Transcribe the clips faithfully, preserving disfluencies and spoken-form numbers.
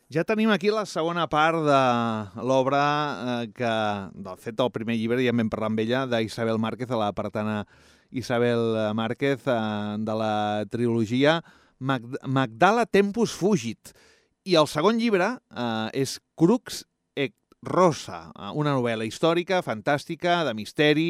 Ja tenim aquí la segona part de l'obra eh, que, de fet, del primer llibre, ja en vam parlar amb ella, d'Isabel Márquez, de la paratana Isabel Márquez, eh, de la trilogia Mag Magdala Tempus Fugit. I el segon llibre eh, és Crux et Rosa, una novel·la històrica, fantàstica, de misteri,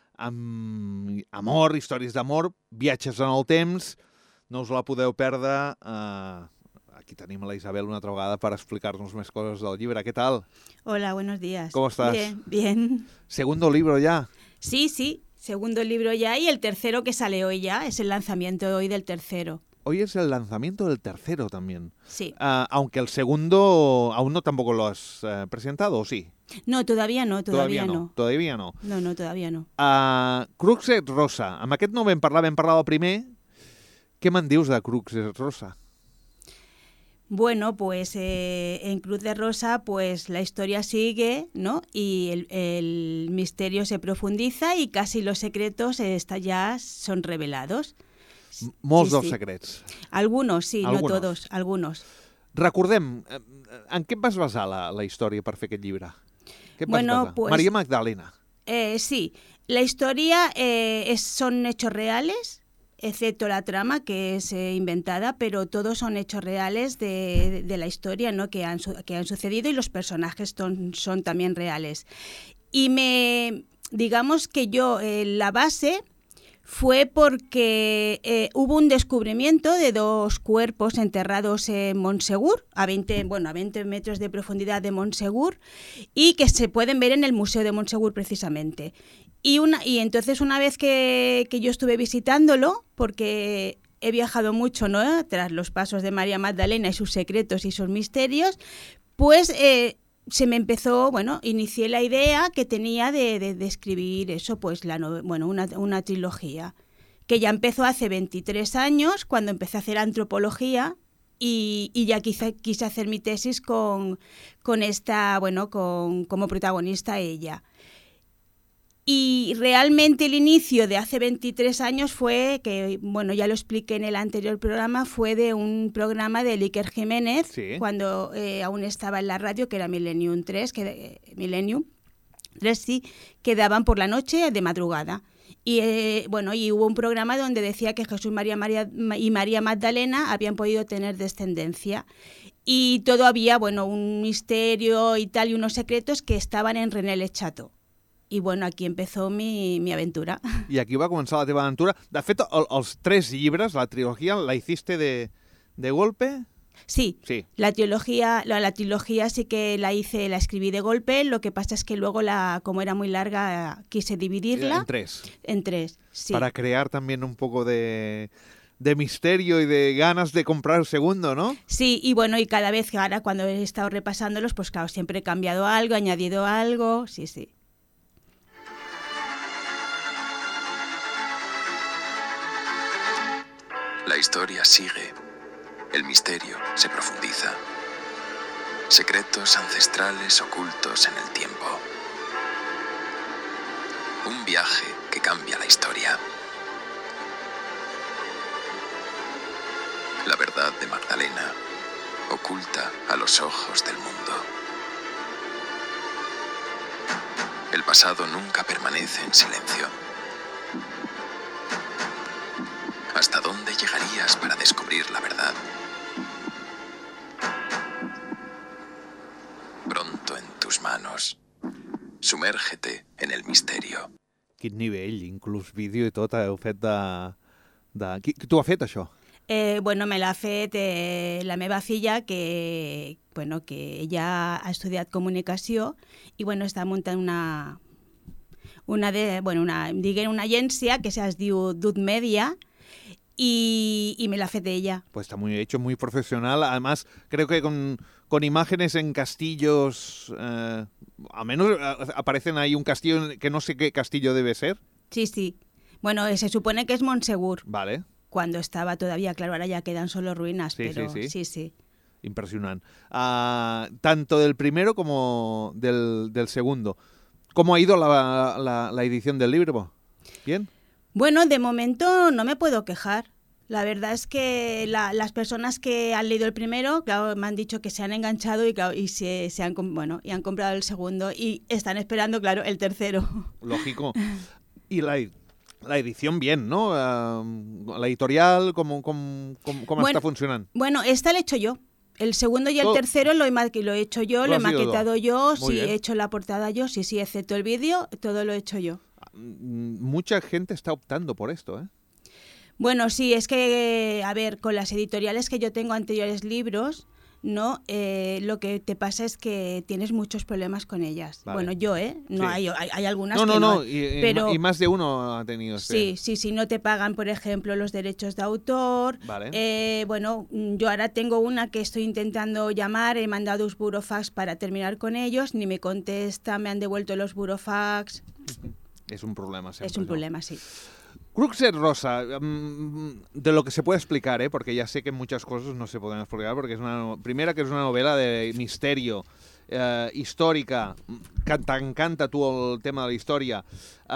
amb amor, històries d'amor, viatges en el temps. No us la podeu perdre. Eh, Aquí tenim a la Isabel una altra vegada para explicarnos más cosas del libro. ¿Qué tal? Hola, buenos días. ¿Cómo estás? Bien, bien. ¿Segundo libro ya? Sí, sí, segundo libro ya y el tercero que sale hoy ya. Es el lanzamiento hoy del tercero. Hoy es el lanzamiento del tercero también. Sí. Uh, aunque el segundo aún no tampoco lo has uh, presentado, ¿o sí? No, todavía no, todavía, todavía no. no. Todavía no. No, no, todavía no. Uh, Crux et Rosa. Amb aquest no vam parlar, vam parlar del primer. Què me'n dius de Crux et Rosa? Bueno, pues eh, en Cruz de Rosa pues la historia sigue, ¿no? Y el, el misterio se profundiza y casi los secretos esta ya son revelados. Molts sí, dels sí. secrets. Algunos, sí, algunos. no todos, algunos. Recordem, en què et vas basar la, la història per fer aquest llibre? Què et bueno, vas basar? Pues, María Magdalena. Eh, sí, la historia eh, es, son hechos reales, excepto la trama que es eh, inventada, pero todos son hechos reales de, de, de la historia, ¿no? que, han, que han sucedido y los personajes son, son también reales. Y me, digamos que yo, eh, la base fue porque eh, hubo un descubrimiento de dos cuerpos enterrados en Montsegur, a veinte, bueno, a veinte metros de profundidad de Montsegur, y que se pueden ver en el Museo de Montsegur precisamente. Y, una, y entonces una vez que, que yo estuve visitándolo, porque he viajado mucho, ¿no? Tras los pasos de María Magdalena y sus secretos y sus misterios, pues eh, se me empezó, bueno, inicié la idea que tenía de, de, de escribir eso, pues la no, bueno, una, una trilogía, que ya empezó hace veintitrés años, cuando empecé a hacer antropología, y, y ya quise, quise hacer mi tesis con, con esta, bueno, con, como protagonista ella. Y realmente el inicio de hace veintitrés años fue, que bueno, ya lo expliqué en el anterior programa, fue de un programa de Iker Jiménez, sí. cuando eh, aún estaba en la radio, que era Millennium tres, que, eh, Millennium tres, sí, que daban por la noche de madrugada. Y eh, bueno, y hubo un programa donde decía que Jesús María, María y María Magdalena habían podido tener descendencia. Y todo había, bueno, un misterio y tal, y unos secretos que estaban en René Le Chateau. I bueno, aquí empezó mi, mi aventura. I aquí va començar la teva aventura. De fet, el, els tres llibres, la trilogía, ¿la hiciste de, de golpe? Sí, sí. La, trilogía, la, la trilogía sí que la hice, la escribí de golpe, lo que pasa es que luego, la, como era muy larga, quise dividirla. En tres. En tres, sí. Para crear también un poco de... de misterio y de ganas de comprar el segundo, ¿no? Sí, y bueno, y cada vez que ahora cuando he estado repasándolos, pues claro, siempre he cambiado algo, añadido algo, sí, sí. La historia sigue, el misterio se profundiza, secretos ancestrales ocultos en el tiempo. Un viaje que cambia la historia. La verdad de Magdalena, oculta a los ojos del mundo. El pasado nunca permanece en silencio. ¿Hasta dónde llegarías para descubrir la verdad? Pronto en tus manos. Sumérgete en el misterio. Quin nivell, inclús vídeo i tot, heu fet de... de... Qui, tu has fet això? Eh, bueno, me l'ha fet eh, la meva filla, que, bueno, que ella ha estudiat comunicació i bueno, està muntant una, una, de, bueno, una, diguem, una agència que es diu Dut Media, Y, y me la fe de ella. Pues está muy hecho, muy profesional. Además, creo que con, con imágenes en castillos, eh, al menos eh, aparecen ahí un castillo que no sé qué castillo debe ser. Sí, sí. Bueno, se supone que es Montsegur. Vale. Cuando estaba todavía, claro, ahora ya quedan solo ruinas, sí, pero sí, sí. sí, sí. Impresionante. Uh, tanto del primero como del, del segundo. ¿Cómo ha ido la, la, la edición del libro? ¿Bien? Bueno, de momento no me puedo quejar. La verdad es que la, las personas que han leído el primero, claro, me han dicho que se han enganchado y, claro, y se, se han bueno y han comprado el segundo y están esperando, claro, el tercero. Lógico. Y la, la edición bien, ¿no? Uh, la editorial, ¿cómo, cómo, cómo, cómo bueno, está funcionando? Bueno, esta la he hecho yo. El segundo y el Todo. tercero lo he, lo he hecho yo, lo he maquetado yo, Muy sí, bien. he hecho la portada yo, sí, sí, excepto el vídeo, todo lo he hecho yo. Mucha gente está optando por esto, ¿eh? Bueno, sí, es que, a ver, con las editoriales que yo tengo anteriores libros, ¿no? Eh, lo que te pasa es que tienes muchos problemas con ellas. Vale. Bueno, yo, ¿eh? No Sí. hay, hay, hay algunas no, que no. no. No, y, pero, y más de uno ha tenido este. Sí, sí, sí, no te pagan, por ejemplo, los derechos de autor. Vale. Eh, bueno, yo ahora tengo una que estoy intentando llamar, he mandado un burofax para terminar con ellos, ni me contesta, me han devuelto los burofax. Es un problema siempre, Es un ¿no? problema, sí. Cruxet Rosa, de lo que se puede explicar, ¿eh? Porque ya sé que muchas cosas no se pueden explicar, porque es una primera que es una novela de misterio, eh, histórica, que t'encanta tu el tema de la historia.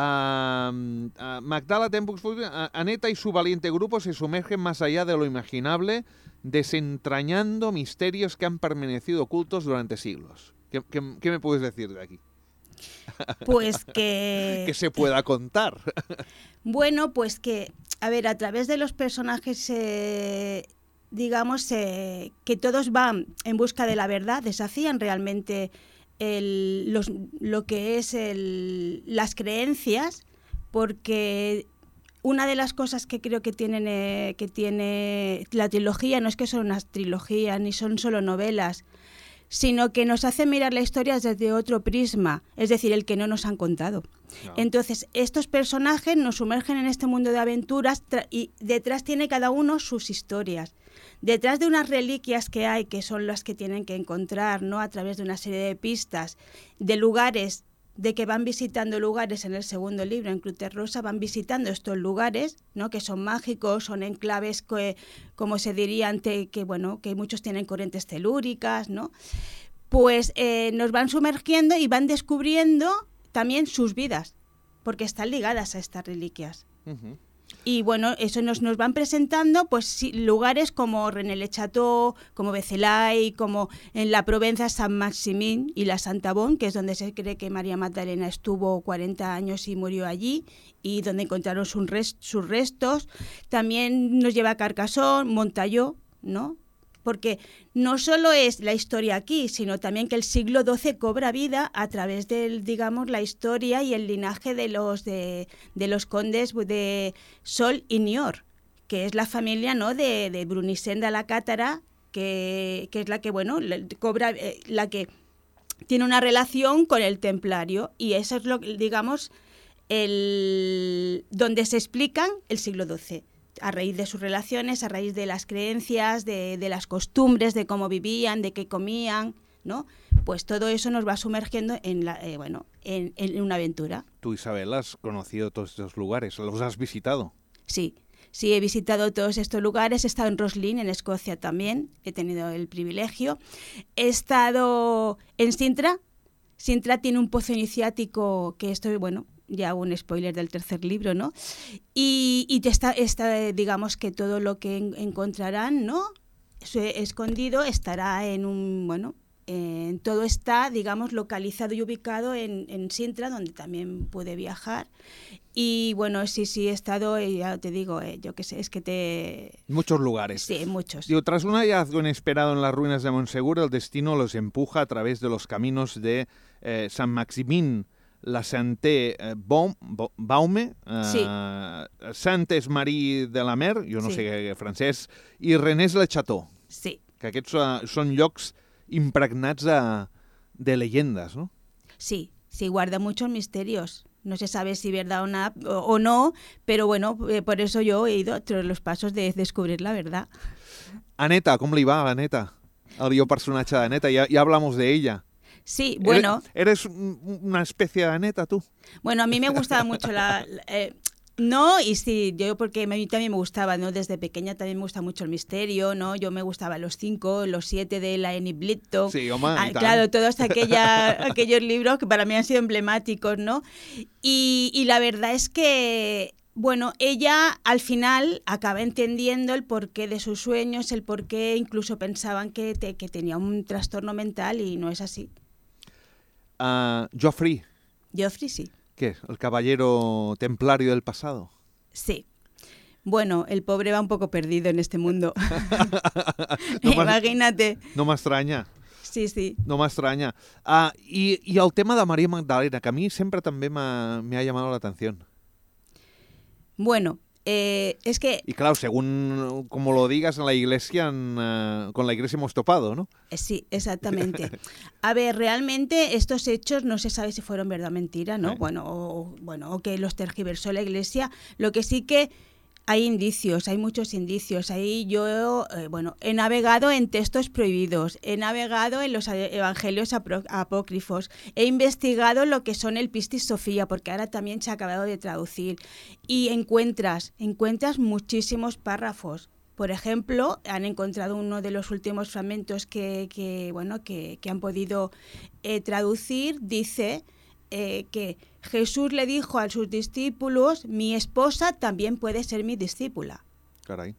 Uh, uh, Magdala Tempus, uh, Aneta y su valiente grupo se sumergen más allá de lo imaginable, desentrañando misterios que han permanecido ocultos durante siglos. ¿Qué, qué, qué me puedes decir de aquí? Pues que... que se pueda contar. Bueno, pues que, a ver, a través de los personajes, eh, digamos, eh, que todos van en busca de la verdad, desafían realmente el, los, lo que es el, las creencias, porque una de las cosas que creo que, tienen, eh, que tiene la trilogía no es que son unas trilogías, ni son solo novelas, sino que nos hace mirar la historia desde otro prisma, es decir, el que no nos han contado. No. Entonces, estos personajes nos sumergen en este mundo de aventuras y detrás tiene cada uno sus historias. Detrás de unas reliquias que hay, que son las que tienen que encontrar, ¿no? A través de una serie de pistas, de lugares, de que van visitando lugares en el segundo libro, en Cruxet Rosa, van visitando estos lugares, ¿no? Que son mágicos, son enclaves que, como se diría antes, que bueno, que muchos tienen corrientes telúricas, ¿no? Pues eh, nos van sumergiendo y van descubriendo también sus vidas, porque están ligadas a estas reliquias. Uh-huh. Y bueno, eso nos, nos van presentando pues sí, lugares como René-le-Château, como Vézelay, como en la Provenza Saint-Maximin y la Santa-Bon, que es donde se cree que María Magdalena estuvo cuarenta años y murió allí, y donde encontraron sus, rest, sus restos. También nos lleva a Carcassonne, Montalló, ¿no? Porque no solo es la historia aquí, sino también que el siglo doce cobra vida a través de, digamos, la historia y el linaje de los de, de los condes de Sol y Niort, que es la familia, ¿no? de, de Brunissent la Cátara, que, que es la que, bueno, cobra, eh, la que tiene una relación con el templario, y eso es lo, digamos, el donde se explican el siglo doce. A raíz de sus relaciones, a raíz de las creencias, de, de las costumbres, de cómo vivían, de qué comían, ¿no? Pues todo eso nos va sumergiendo en, la, eh, bueno, en, en una aventura. Tú, Isabel, has conocido todos estos lugares, ¿los has visitado? Sí, sí, he visitado todos estos lugares, he estado en Roslin, en Escocia también, he tenido el privilegio. He estado en Sintra. Sintra tiene un pozo iniciático que estoy, bueno... ya un spoiler del tercer libro, ¿no? Y, y te está, está, digamos que todo lo que en, encontrarán, ¿no? Escondido estará en un, bueno, en, todo está, digamos, localizado y ubicado en, en Sintra, donde también pude viajar. Y bueno, sí, sí, he estado, ya te digo, eh, yo qué sé, es que te... Muchos lugares. Sí, muchos. Digo, tras un hallazgo inesperado en las ruinas de Montsegur, el destino los empuja a través de los caminos de eh, Saint-Maximin, la Santé eh, Baume, eh, sí. Saint-Esmarí de la Mer, jo no sí. sé què francès, i Rennes-le-Château. Sí. Que aquests uh, són llocs impregnats de, de leyendas, ¿no? Sí, sí, guarda muchos misterios. No se sabe si verdad o, na, o, o no, pero bueno, eh, por eso yo he ido tras los pasos de descubrir la verdad. Aneta, com li va a Aneta? El bio personatge d'Aneta, ja, ja hablamos de ella. Sí, bueno... ¿Eres, eres una especie de Aneta tú? Bueno, a mí me gustaba mucho la... la eh, no, y sí, yo porque a mí también me gustaba, ¿no? Desde pequeña también me gusta mucho el misterio, ¿no? Yo me gustaba los cinco, los siete de la Enid Blyton. Sí, home, ah, claro, todos aquella, aquellos libros que para mí han sido emblemáticos, ¿no? Y, y la verdad es que... bueno, ella al final acaba entendiendo el porqué de sus sueños, el porqué incluso pensaban que, te, que tenía un trastorno mental y no es así. Uh, Joffrey. Joffrey sí. ¿Qué? ¿El caballero templario del pasado? Sí. Bueno, el pobre va un poco perdido en este mundo. no Imagínate. No m'estranya. Sí, sí. No m'estranya. Uh, i, I el tema de María Magdalena, que a mí siempre también me, me ha llamado la atención. Bueno, eh, es que... Y claro, según como lo digas, en la iglesia, en, uh, con la iglesia hemos topado, ¿no? Sí, exactamente. A ver, realmente estos hechos no se sabe si fueron verdad o mentira, ¿no? Sí. Bueno, o, bueno, o que los tergiversó la iglesia. Lo que sí que hay indicios, hay muchos indicios. Ahí yo, eh, bueno, he navegado en textos prohibidos, he navegado en los evangelios apócrifos, he investigado lo que son el Pistis Sofía, porque ahora también se ha acabado de traducir, y encuentras, encuentras muchísimos párrafos. Por ejemplo, han encontrado uno de los últimos fragmentos que, que bueno, que, que han podido eh, traducir, dice eh, que Jesús le dijo a sus discípulos, mi esposa también puede ser mi discípula. Caray.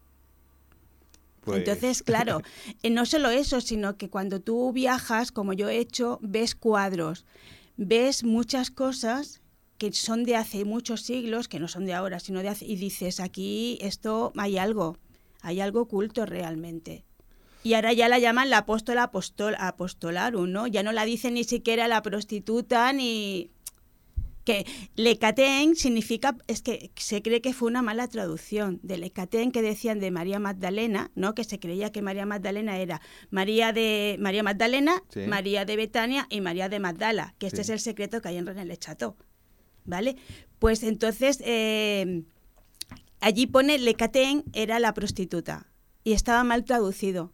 Pues... Entonces, claro, eh, no solo eso, sino que cuando tú viajas, como yo he hecho, ves cuadros, ves muchas cosas que son de hace muchos siglos, que no son de ahora, sino de hace, y dices, aquí esto hay algo, hay algo oculto realmente. Y ahora ya la llaman la apóstola apostol, apostolarum, ¿no? Ya no la dicen ni siquiera la prostituta, ni... que Lecatén significa, es que se cree que fue una mala traducción de Lecatén, que decían de María Magdalena, ¿no? Que se creía que María Magdalena era María de María Magdalena, sí. María de Betania y María de Magdala, que este sí. es el secreto que hay en René Le Chateau, ¿vale? Pues entonces eh, allí pone Lecatén era la prostituta y estaba mal traducido.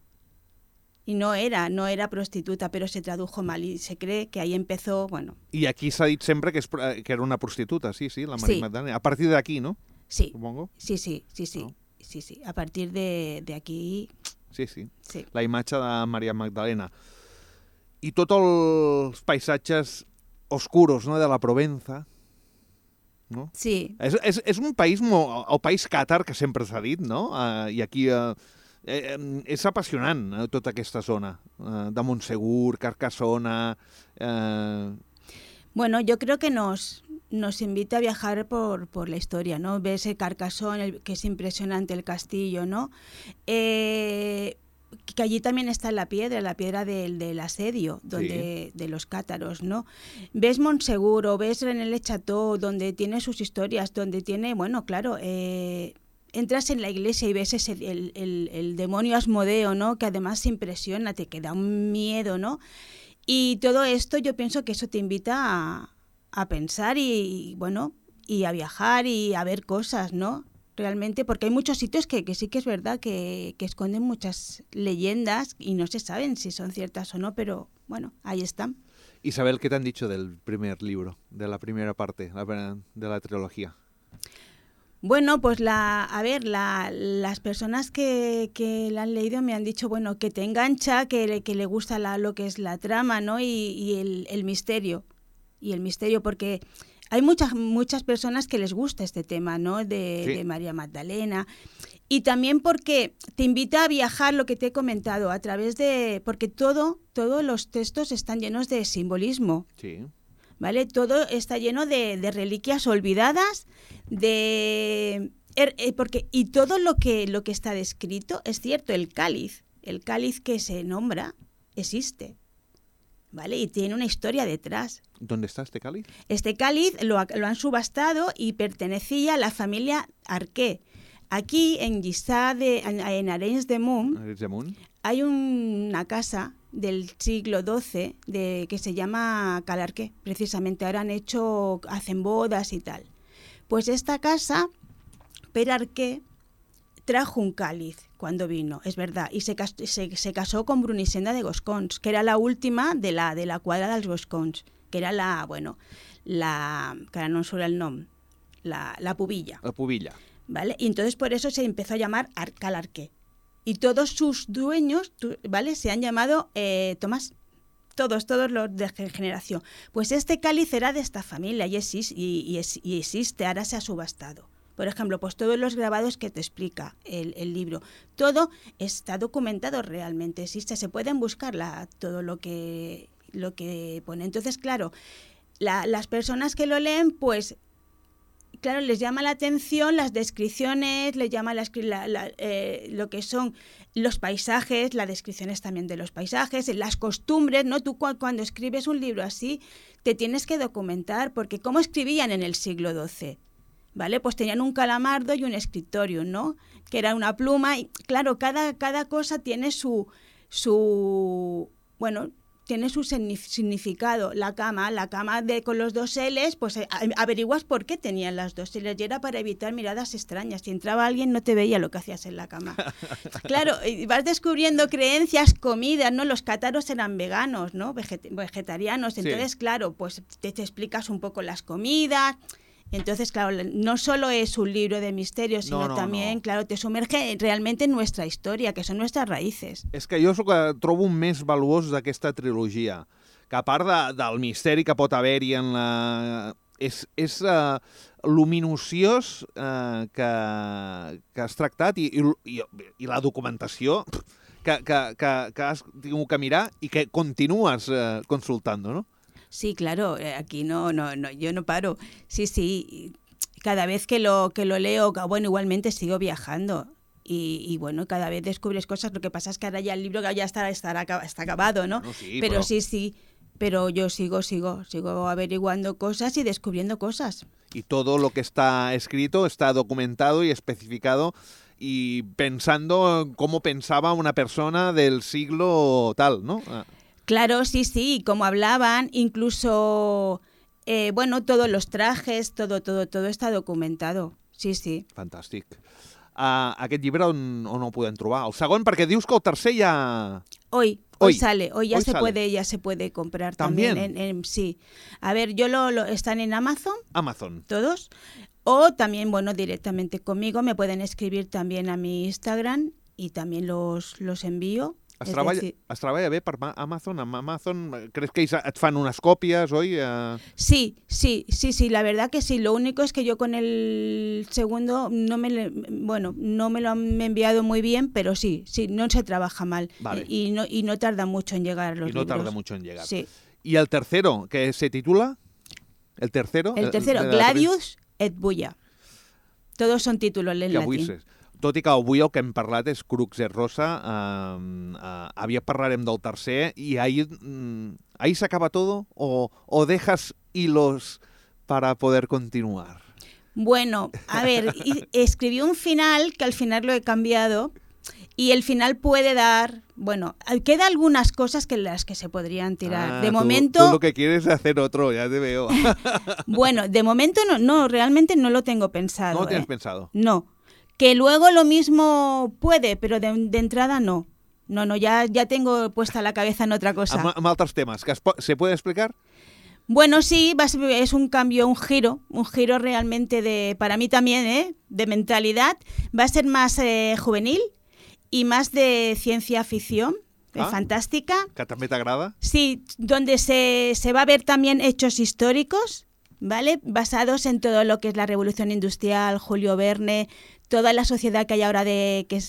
Y no era, no era prostituta, pero se tradujo mal y se cree que ahí empezó, bueno... Y aquí s'ha dit sempre que, es, que era una prostituta, sí, sí, la María sí. Magdalena. A partir de aquí, ¿no? Sí, supongo. Sí, sí, sí, sí, no? sí, sí. A partir de, de aquí... Sí, sí, sí, la imatge de María Magdalena. I tots els paisatges oscuros, no?, de la Provença, no? Sí. És, és, és un país, molt, el país càtar, que sempre s'ha dit, no? Uh, I aquí... Uh, Eh, és apassionant, eh, tota aquesta zona, eh, de Montsegur, Carcassona... Eh... Bueno, yo creo que nos, nos invita a viajar por, por la historia, ¿no? Ves el Carcassonne, el, que es impresionante el castillo, ¿no? Eh, que allí también está la piedra, la piedra del, del asedio, donde, sí. de los cátaros, ¿no? Ves Montsegur o ves René Le Chateau, donde tiene sus historias, donde tiene, bueno, claro... Eh, entras en la iglesia y ves ese, el, el, el demonio Asmodeo, ¿no? Que además impresiona, te queda un miedo, ¿no? Y todo esto yo pienso que eso te invita a, a pensar y, y, bueno, y a viajar y a ver cosas, ¿no? Realmente, porque hay muchos sitios que, que sí que es verdad que, que esconden muchas leyendas y no se saben si son ciertas o no, pero bueno, ahí están. Isabel, ¿qué te han dicho del primer libro, de la primera parte de la trilogía? Bueno, pues la, a ver, la, las personas que, que la han leído me han dicho, bueno, que te engancha, que, que le gusta la, lo que es la trama, ¿no? Y, y el, el misterio, y el misterio, porque hay muchas muchas personas que les gusta este tema, ¿no? De, sí. de María Magdalena, y también porque te invita a viajar, lo que te he comentado, a través de, porque todo, todos los textos están llenos de simbolismo. Sí. ¿Vale? Todo está lleno de, de reliquias olvidadas, de er, eh, porque y todo lo que lo que está descrito es cierto. El cáliz, el cáliz que se nombra existe, ¿vale? Y tiene una historia detrás. ¿Dónde está este cáliz? Este cáliz lo, lo han subastado y pertenecía a la familia Arqué. Aquí en Lliçà de en Arenys de Munt, Arenys de Munt. Hay un, una casa del siglo doce de, que se llama Calarqué. Precisamente ahora han hecho, hacen bodas y tal. Pues esta casa, Per Arqué, trajo un cáliz cuando vino, es verdad, y se, se, se casó con Brunissenda de Goscons, que era la última de la, de la quadra dels Goscons, que era la, bueno, la, que ahora no suena el nombre, la, la pubilla. La pubilla. ¿Vale? Y entonces por eso se empezó a llamar Calarqué. Y todos sus dueños, ¿vale? Se han llamado eh, Tomás. Todos, todos los de generación. Pues este cáliz era de esta familia y, existe, y, y, y existe, ahora se ha subastado. Por ejemplo, pues todos los grabados que te explica el, el libro. Todo está documentado realmente, existe, se pueden buscar la, todo lo que, lo que pone. Entonces, claro, la, las personas que lo leen, pues, claro, les llama la atención las descripciones, les llama la, la, la, eh, lo que son los paisajes, las descripciones también de los paisajes, las costumbres, ¿no? Tú cu- cuando escribes un libro así, te tienes que documentar, porque ¿cómo escribían en el siglo doce? ¿Vale? Pues tenían un calamardo y un escritorio, ¿no? Que era una pluma y, claro, cada, cada cosa tiene su, su, bueno, tiene su significado. La cama, la cama de con los dos L's, pues averiguas por qué tenían las dos L's y era para evitar miradas extrañas. Si entraba alguien no te veía lo que hacías en la cama. Claro, vas descubriendo creencias, comidas, ¿no? Los cátaros eran veganos, ¿no? Veget- vegetarianos. Entonces, sí. Claro, pues te, te explicas un poco las comidas. Entonces, claro, no solo es un libro de misterio, sino no, no, también, no. claro, te sumerge realmente en nuestra historia, que son nuestras raíces. És que jo és el que trobo un més valuós d'aquesta trilogia, que a part de, del misteri que pot haver-hi en la... És, és uh, lo minuciós uh, que, que has tractat i, i, i la documentació que, que, que, que has tingut que mirar i que continues uh, consultant, no? Sí, claro, aquí no, no, no, yo no paro. Sí, sí, cada vez que lo, que lo leo, bueno, igualmente sigo viajando. Y, y bueno, cada vez descubres cosas. Lo que pasa es que ahora ya el libro ya está, está, está acabado, ¿no? Bueno, sí, pero, pero sí, sí, pero yo sigo, sigo, sigo averiguando cosas y descubriendo cosas. Y todo lo que está escrito está documentado y especificado y pensando cómo pensaba una persona del siglo tal, ¿no? Ah. Claro, sí, sí, como hablaban, incluso, eh, bueno, todos los trajes, todo, todo, todo está documentado, sí, sí. Fantàstic. Uh, aquest llibre on, on el podem trobar? El segon, perquè dius que el tercer ja... Hoy, hoy, hoy sale, hoy ya hoy se sale. puede, ya se puede comprar también. también. En, en, sí, a ver, yo lo, lo están en Amazon. Amazon. Todos. O también, bueno, directamente conmigo me pueden escribir también a mi Instagram y también los, los envío. Es treballa, decir... es treballa bé per Amazon? Amb Amazon creus que ells et fan unes còpies, oi? Uh... Sí, sí, sí, sí, la verdad que sí. Lo único es que yo con el segundo no me, bueno, no me lo han enviado muy bien, pero sí, sí, no se trabaja mal. Vale. Y, no, y no tarda mucho en llegar los libros. Y no libros. tarda mucho en llegar. Sí. ¿Y el tercero, que se titula? ¿El tercero? El tercero, el Gladius et Bulla. Todos son títulos en que latín. Ses. Tot i que avui el que hem parlat és Crux et Rosa, eh, eh, aviat parlarem del tercer, i ahí, mm, ahí se acaba todo o, o dejas hilos para poder continuar? Bueno, a ver, escribí un final que al final lo he cambiado y el final puede dar, bueno, queda algunas cosas que las que se podrían tirar. Ah, de tú, momento... Tú lo que quieres es hacer otro, ya te veo. Bueno, de momento no, no, realmente no lo tengo pensado. ¿No lo tienes ¿eh? pensado? No. Que luego lo mismo puede, pero de, de entrada no. No, no, ya, ya tengo puesta la cabeza en otra cosa. Amb, amb altres temes. Que es, ¿Se puede explicar? Bueno, sí, va a ser, es un cambio, un giro, un giro realmente de, para mí también, ¿eh? De mentalidad. Va a ser más eh, juvenil y más de ciencia ficción, ah, fantástica. ¿Que també t'agrada? Sí, donde se, se va a ver también hechos históricos, ¿vale? Basados en todo lo que es la Revolución Industrial, Julio Verne, toda la sociedad que hay ahora de que es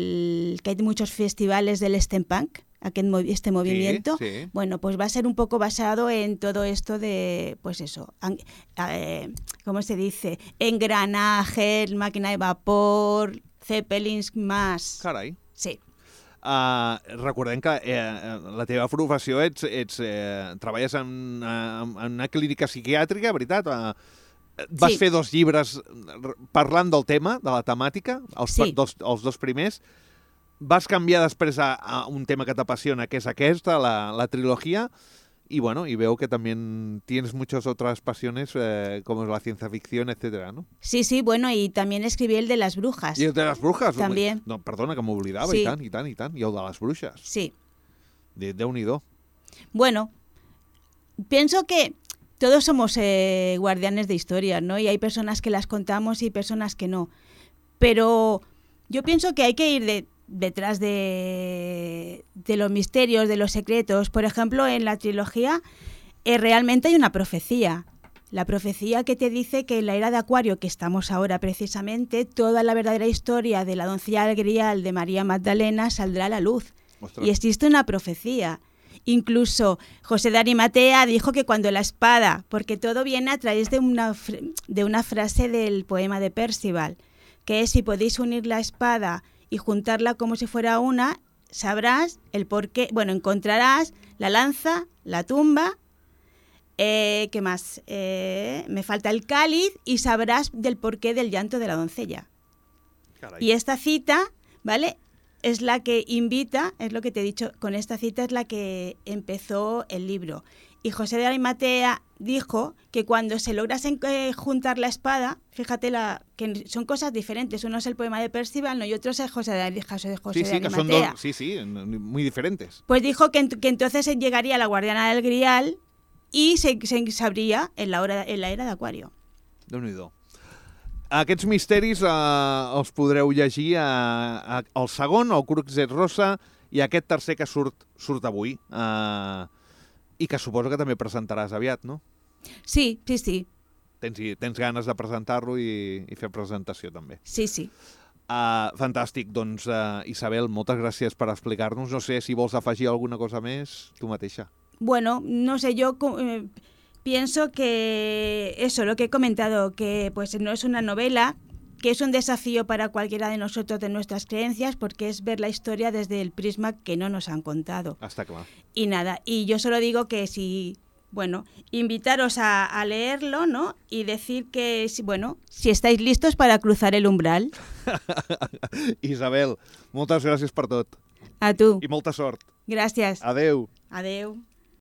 del que hay muchos festivales del steampunk, este movimiento. Sí, sí. Bueno, pues va a ser un poco basado en todo esto de, pues eso, eh, ¿cómo se dice? Engranajes, máquina de vapor, zeppelins más. Carai. Sí. Uh, recordem que eh, la teva professió ets, ets, eh, treballes en, en, en una clínica psiquiàtrica, veritat? Uh, vas sí. fer dos llibres parlant del tema, de la temàtica, els, sí. dos, els dos primers. Vas canviar després a, a un tema que t'apassiona, que és aquesta, la, la trilogia, y bueno, y veo que también tienes muchas otras pasiones, eh, como la ciencia ficción, etcétera, ¿no? Sí, sí, bueno, y también escribí el de las brujas. ¿Y el de las brujas? También. No, perdona, que m'oblidava, sí. i tant, i tant, i tant. I el de les bruixes. Sí. De, Déu-n'hi-do. Bueno, pienso que todos somos eh, guardianes de historias, ¿no? Y hay personas que las contamos y personas que no. Pero yo pienso que hay que ir de, detrás de, de los misterios, de los secretos. Por ejemplo, en la trilogía eh, realmente hay una profecía. La profecía que te dice que en la era de Acuario, que estamos ahora precisamente, toda la verdadera historia de la doncella del Grial de María Magdalena saldrá a la luz. Ostras. Y existe una profecía. Incluso José de Arimatea dijo que cuando la espada, porque todo viene a través de una, de una frase del poema de Percival, que es: si podéis unir la espada y juntarla como si fuera una, sabrás el porqué, bueno, encontrarás la lanza, la tumba, eh, ¿qué más? Eh, me falta el cáliz y sabrás del porqué del llanto de la doncella. Caray. Y esta cita, ¿vale?, es la que invita, es lo que te he dicho, con esta cita es la que empezó el libro. Y José de Arimatea dijo que cuando se lograse eh, juntar la espada, fíjate la, que son cosas diferentes. Uno es el poema de Percival, ¿no?, y otro es el José de, José, José sí, sí, de Arimatea. Que son dos, sí, sí, muy diferentes. Pues dijo que, que entonces llegaría la guardiana del Grial y se, se sabría en la, hora, en la era d'Aquario. Déu-n'hi-do. Aquests misteris eh, els podreu llegir a, a, al segon, el Crux et Rosa, i aquest tercer que surt, surt avui. Eh, I que suposo que també presentaràs aviat, no? Sí, sí, sí. Tens, tens ganes de presentar-lo i, i fer presentació també. Sí, sí. Uh, fantàstic. Doncs, uh, Isabel, moltes gràcies per explicar-nos. No sé si vols afegir alguna cosa més, tu mateixa. Bueno, no sé, yo... Eh... Pienso que eso, lo que he comentado, que pues no es una novela, que es un desafío para cualquiera de nosotros de nuestras creencias, porque es ver la historia desde el prisma que no nos han contado. Hasta claro. Y nada, y yo solo digo que si, bueno, invitaros a, a leerlo, ¿no? Y decir que, bueno, si estáis listos para cruzar el umbral. Isabel, moltes gràcies per tot. A tu. I molta sort. Gràcies. Adeu. Adeu.